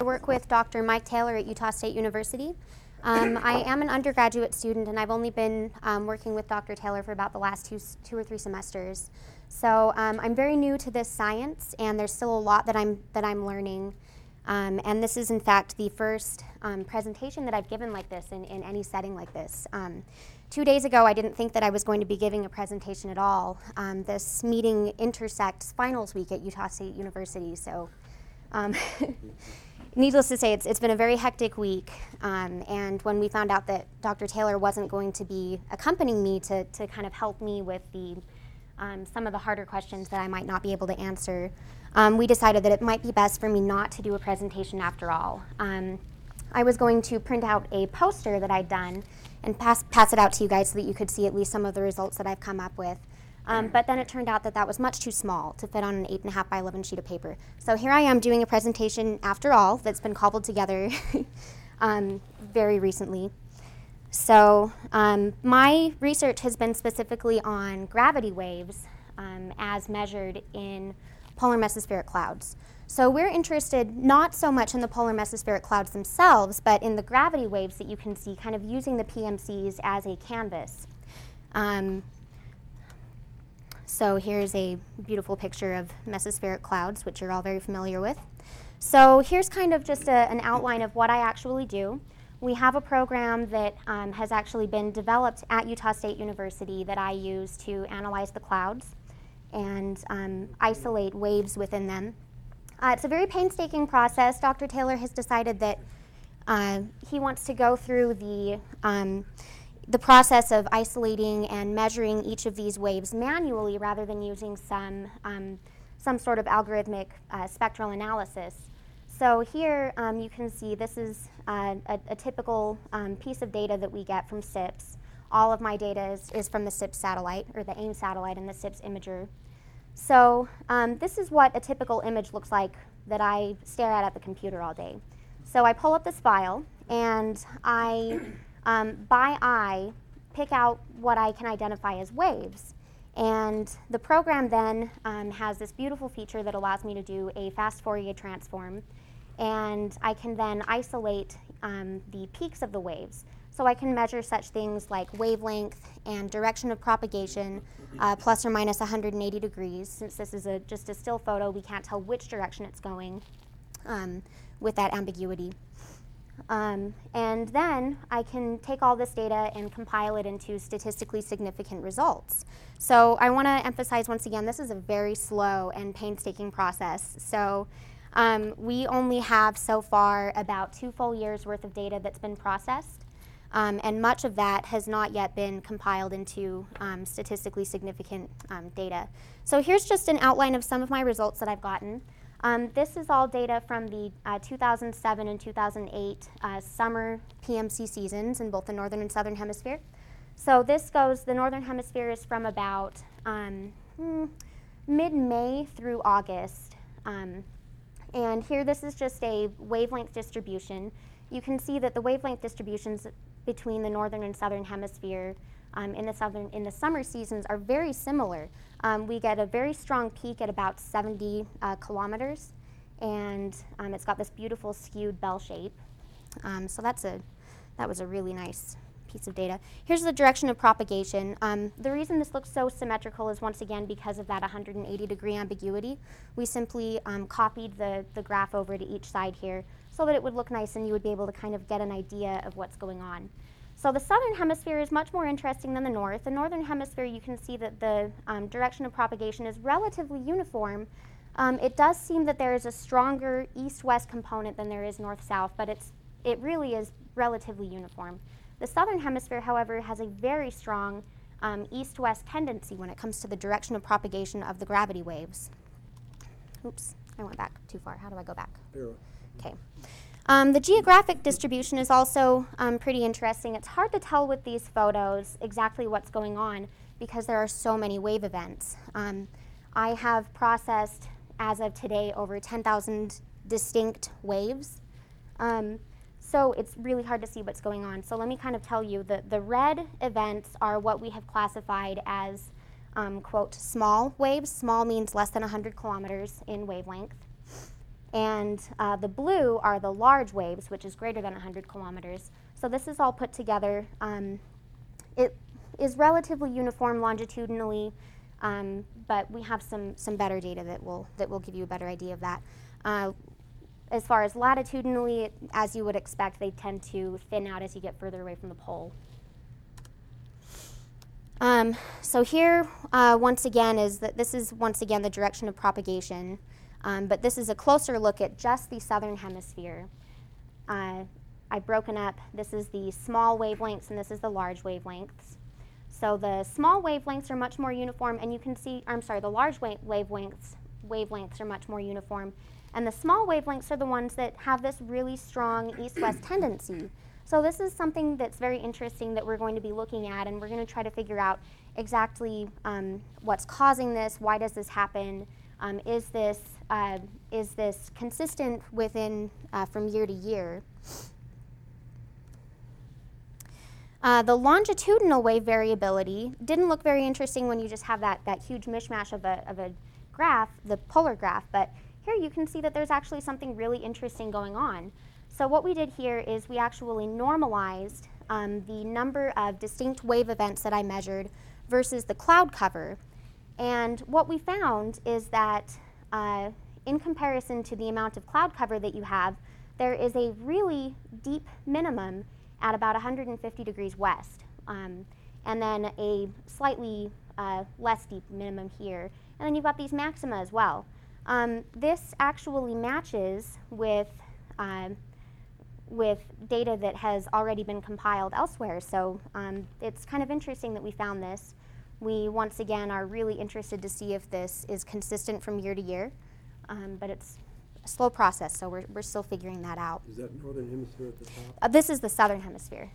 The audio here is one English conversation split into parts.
I work with Dr. Mike Taylor at Utah State University. I am an undergraduate student, and I've only been working with Dr. Taylor for about the last two or three semesters. So I'm very new to this science, and there's still a lot that I'm learning. And this is, in fact, the first presentation that I've given like this in any setting like this. 2 days ago, I didn't think that I was going to be giving a presentation at all. This meeting intersects finals week at Utah State University, so needless to say, it's been a very hectic week. And when we found out that Dr. Taylor wasn't going to be accompanying me to kind of help me with some of the harder questions that I might not be able to answer, we decided that it might be best for me not to do a presentation after all. I was going to print out a poster that I'd done and pass it out to you guys so that you could see at least some of the results that I've come up with. But then it turned out that that was much too small to fit on an 8.5 by 11 sheet of paper. So here I am doing a presentation after all that's been cobbled together very recently. So my research has been specifically on gravity waves as measured in polar mesospheric clouds. So we're interested not so much in the polar mesospheric clouds themselves, but in the gravity waves that you can see, kind of using the PMCs as a canvas. So here's a beautiful picture of mesospheric clouds, which you're all very familiar with. So here's kind of just an outline of what I actually do. We have a program that has actually been developed at Utah State University that I use to analyze the clouds and isolate waves within them. It's a very painstaking process. Dr. Taylor has decided that he wants to go through the process of isolating and measuring each of these waves manually rather than using some sort of algorithmic spectral analysis. So here you can see this is a typical piece of data that we get from SIPS. All of my data is from the SIPS satellite, or the AIM satellite and the SIPS imager. So this is what a typical image looks like that I stare at the computer all day. So I pull up this file, and I, by eye, pick out what I can identify as waves. And the program then has this beautiful feature that allows me to do a fast Fourier transform. And I can then isolate the peaks of the waves. So I can measure such things like wavelength and direction of propagation, plus or minus 180 degrees. Since this is just a still photo, we can't tell which direction it's going with that ambiguity. And then I can take all this data and compile it into statistically significant results. So I want to emphasize once again, this is a very slow and painstaking process. So we only have so far about 2 full years worth of data that's been processed. And much of that has not yet been compiled into statistically significant data. So here's just an outline of some of my results that I've gotten. This is all data from the 2007 and 2008 summer PMC seasons in both the northern and southern hemisphere. So this goes, the northern hemisphere is from about mid-May through August. And here this is just a wavelength distribution. You can see that the wavelength distributions between the northern and southern hemisphere in the summer seasons are very similar. We get a very strong peak at about 70 kilometers, and it's got this beautiful skewed bell shape. So that was a really nice piece of data. Here's the direction of propagation. The reason this looks so symmetrical is once again because of that 180 degree ambiguity. We simply copied the graph over to each side here so that it would look nice and you would be able to kind of get an idea of what's going on. So the southern hemisphere is much more interesting than the north. The northern hemisphere, you can see that the direction of propagation is relatively uniform. It does seem that there is a stronger east-west component than there is north-south, but it really is relatively uniform. The southern hemisphere, however, has a very strong east-west tendency when it comes to the direction of propagation of the gravity waves. Oops, I went back too far. How do I go back? Okay. The geographic distribution is also pretty interesting. It's hard to tell with these photos exactly what's going on because there are so many wave events. I have processed, as of today, over 10,000 distinct waves. So it's really hard to see what's going on. So let me kind of tell you that the red events are what we have classified as, quote, small waves. Small means less than 100 kilometers in wavelength. And the blue are the large waves, which is greater than 100 kilometers. So this is all put together. It is relatively uniform longitudinally, but we have some better data that will give you a better idea of that. As far as latitudinally, as you would expect, they tend to thin out as you get further away from the pole. So here, once again, this is once again the direction of propagation, but this is a closer look at just the southern hemisphere. I've broken up, this is the small wavelengths and this is the large wavelengths. So the small wavelengths are much more uniform, and you can see, I'm sorry, the large wavelengths are much more uniform, and the small wavelengths are the ones that have this really strong east-west tendency. So this is something that's very interesting that we're going to be looking at, and we're going to try to figure out exactly what's causing this, why does this happen, is this consistent within from year to year. The longitudinal wave variability didn't look very interesting when you just have that huge mishmash of a graph, the polar graph, but here you can see that there's actually something really interesting going on. So what we did here is we actually normalized the number of distinct wave events that I measured versus the cloud cover. And what we found is that in comparison to the amount of cloud cover that you have, there is a really deep minimum at about 150 degrees west, and then a slightly less deep minimum here. And then you've got these maxima as well. This actually matches with data that has already been compiled elsewhere. So it's kind of interesting that we found this. We, once again, are really interested to see if this is consistent from year to year, but it's a slow process, so we're still figuring that out. Is that northern hemisphere at the top? This is the southern hemisphere.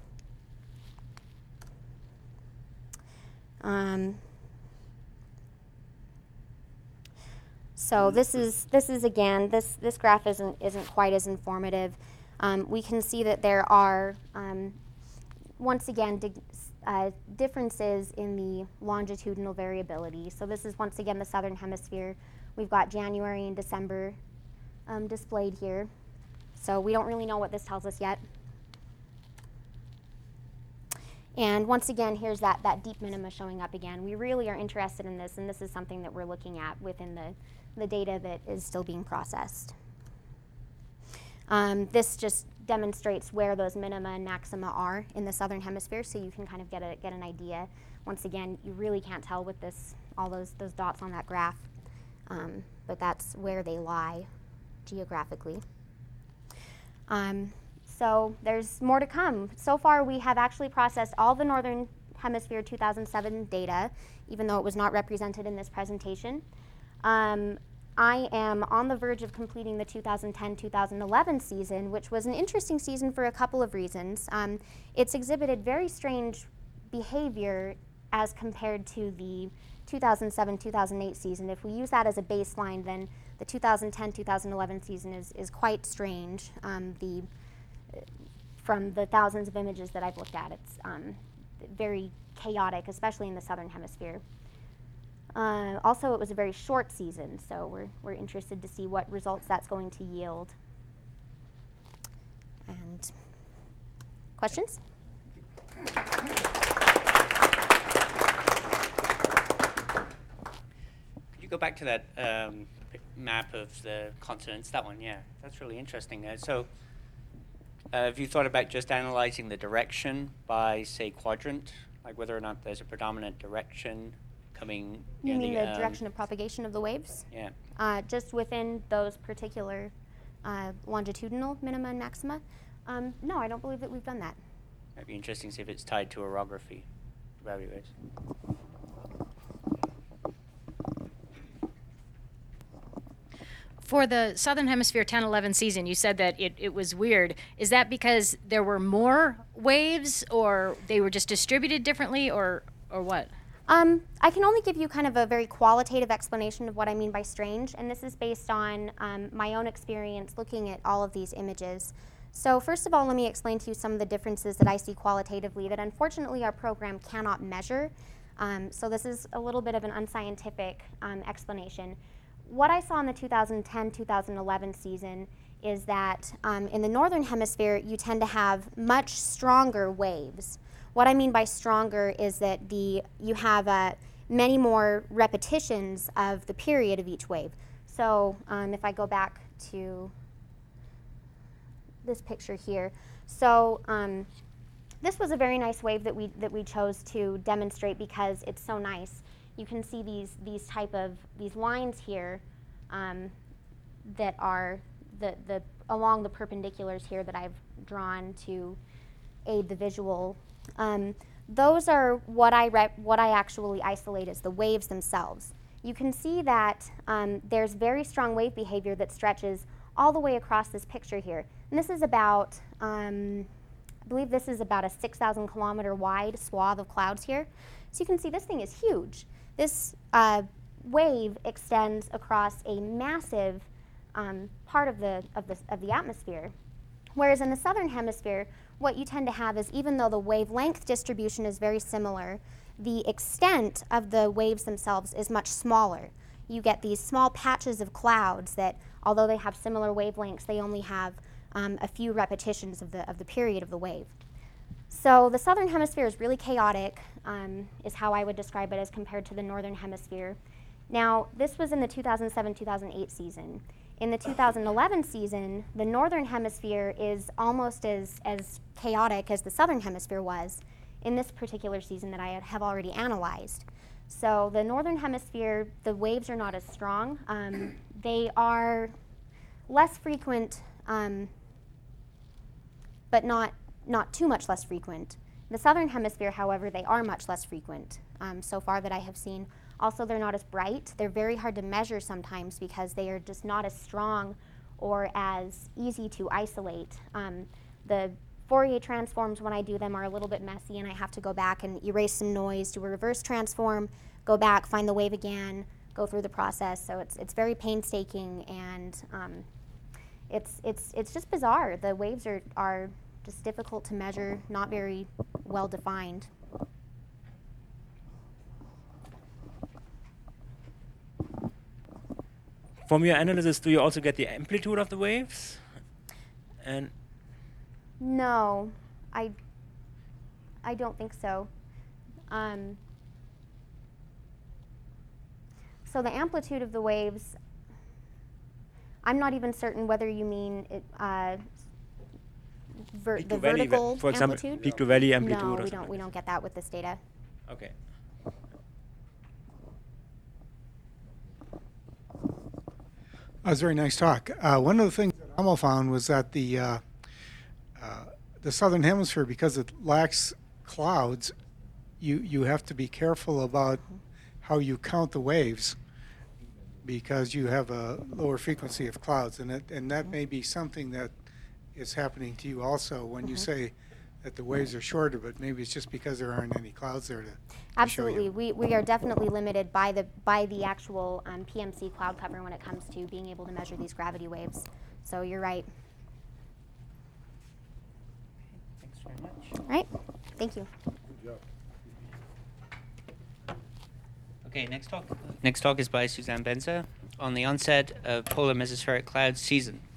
So this is again, this graph isn't quite as informative. We can see that there are once again differences in the longitudinal variability. So this is once again the southern hemisphere. We've got January and December displayed here. So we don't really know what this tells us yet. And once again, here's that deep minima showing up again. We really are interested in this, and this is something that we're looking at within the data that is still being processed. This just demonstrates where those minima and maxima are in the southern hemisphere, so you can kind of get an idea. Once again, you really can't tell with all those dots on that graph, but that's where they lie geographically. So there's more to come. So far, we have actually processed all the Northern Hemisphere 2007 data, even though it was not represented in this presentation. I am on the verge of completing the 2010-2011 season, which was an interesting season for a couple of reasons. It's exhibited very strange behavior as compared to the 2007-2008 season. If we use that as a baseline, then the 2010-2011 season is quite strange. From the thousands of images that I've looked at, it's very chaotic, especially in the southern hemisphere. Also, it was a very short season, so we're interested to see what results that's going to yield. And questions? Could you go back to that map of the continents? That one, yeah, that's really interesting. So, have you thought about just analyzing the direction by, say, quadrant, like whether or not there's a predominant direction coming? You mean the direction of propagation of the waves? Yeah. Just within those particular longitudinal minima and maxima? No, I don't believe that we've done that. It'd be interesting to see if it's tied to orography. Gravity waves. For the Southern Hemisphere 10-11 season, you said that it was weird. Is that because there were more waves, or they were just distributed differently, or what? I can only give you kind of a very qualitative explanation of what I mean by strange, and this is based on my own experience looking at all of these images. So first of all, let me explain to you some of the differences that I see qualitatively that unfortunately our program cannot measure. So this is a little bit of an unscientific explanation. what I saw in the 2010-2011 season is that in the northern hemisphere, you tend to have much stronger waves. What I mean by stronger is that you have many more repetitions of the period of each wave. So if I go back to this picture here, so this was a very nice wave that we chose to demonstrate because it's so nice. You can see these lines here that are along the perpendiculars here that I've drawn to aid the visual. Those are what I actually isolate as the waves themselves. You can see that there's very strong wave behavior that stretches all the way across this picture here. And this is about, I believe this is about a 6,000 kilometer wide swath of clouds here. So you can see this thing is huge. This wave extends across a massive part of the atmosphere. Whereas in the southern hemisphere, what you tend to have is, even though the wavelength distribution is very similar, the extent of the waves themselves is much smaller. You get these small patches of clouds that, although they have similar wavelengths, they only have a few repetitions of the period of the wave. So the southern hemisphere is really chaotic, is how I would describe it as compared to the northern hemisphere. Now, this was in the 2007-2008 season. In the 2011 season, the northern hemisphere is almost as chaotic as the southern hemisphere was in this particular season that I have already analyzed. So the northern hemisphere, the waves are not as strong. They are less frequent, but not too much less frequent. The southern hemisphere, however, they are much less frequent so far that I have seen. Also, they're not as bright. They're very hard to measure sometimes because they are just not as strong or as easy to isolate. The Fourier transforms, when I do them, are a little bit messy, and I have to go back and erase some noise, do a reverse transform, go back, find the wave again, go through the process. So it's very painstaking, and it's just bizarre. The waves are just difficult to measure, not very well defined. From your analysis, do you also get the amplitude of the waves? And no, I don't think so. So the amplitude of the waves, I'm not even certain whether you mean it, the vertical for example, amplitude. peak to valley amplitude. No, or we something. don't get that with this data. Okay. That was a very nice talk. One of the things that Amo found was that the southern hemisphere, because it lacks clouds, you have to be careful about how you count the waves because you have a lower frequency of clouds, and that may be something that is happening to you also when you say that the waves are shorter, but maybe it's just because there aren't any clouds there to Absolutely, show you. we are definitely limited by the actual PMC cloud cover when it comes to being able to measure these gravity waves. So you're right. Thanks very much. All right, thank you. Okay, next talk is by Suzanne Benza on the onset of polar mesospheric cloud season.